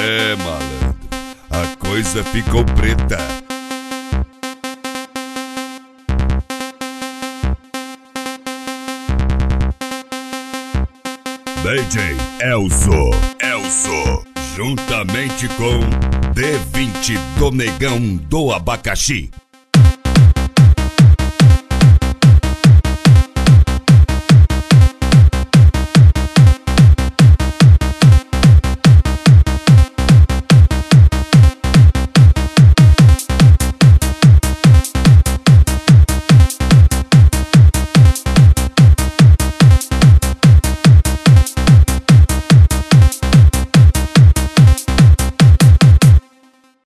É, malandro, a coisa ficou preta. DJ Elso, juntamente com D20 do Negão do Abacaxi.